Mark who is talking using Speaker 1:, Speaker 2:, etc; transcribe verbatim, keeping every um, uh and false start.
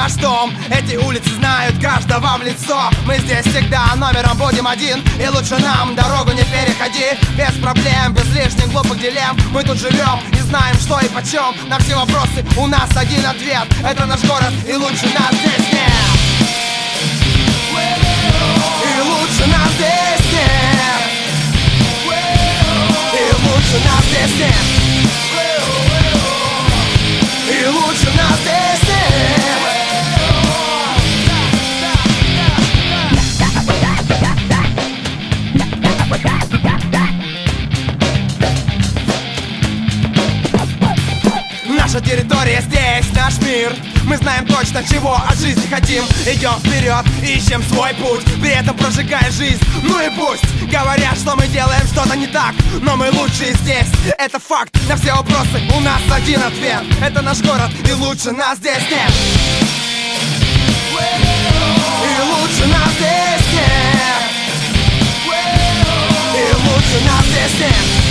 Speaker 1: наш дом. Эти улицы знают каждого в лицо. Мы здесь всегда номером будем один, и лучше нам дорогу не переходи. Без проблем, без лишних глупых дилемм. Мы тут живем и знаем, что и почем. На все вопросы у нас один ответ: это наш город, и лучше нас здесь нет. И лучше нас здесь нет. И лучше нас здесь нет. И лучше нас здесь нет. Наша территория здесь, наш мир. Мы знаем точно, чего от жизни хотим. Идем вперед, ищем свой путь, при этом прожигая жизнь. Ну и пусть говорят, что мы делаем что-то не так, но мы лучшие здесь, это факт. На все вопросы у нас один ответ: это наш город, и лучше нас здесь нет. И лучше нас здесь нет. И лучше нас здесь нет.